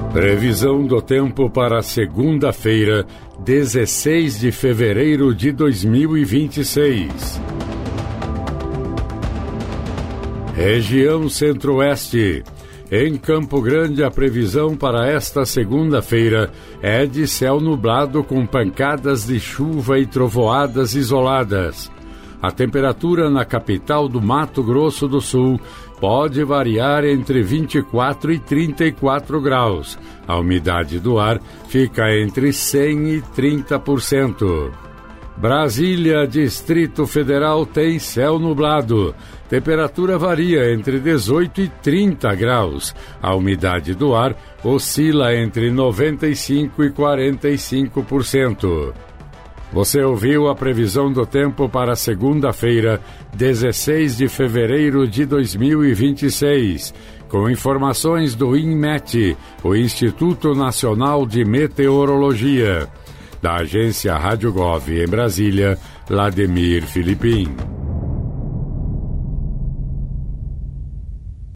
Previsão do tempo para segunda-feira, 16 de fevereiro de 2026. Região Centro-Oeste. Em Campo Grande, a previsão para esta segunda-feira é de céu nublado com pancadas de chuva e trovoadas isoladas. A temperatura na capital do Mato Grosso do Sul pode variar entre 24 e 34 graus. A umidade do ar fica entre 100% e 30%. Brasília, Distrito Federal, tem céu nublado. Temperatura varia entre 18 e 30 graus. A umidade do ar oscila entre 95% e 45%. Você ouviu a previsão do tempo para segunda-feira, 16 de fevereiro de 2026, com informações do INMET, o Instituto Nacional de Meteorologia. Da agência Rádio Gov em Brasília, Lademir Filipim.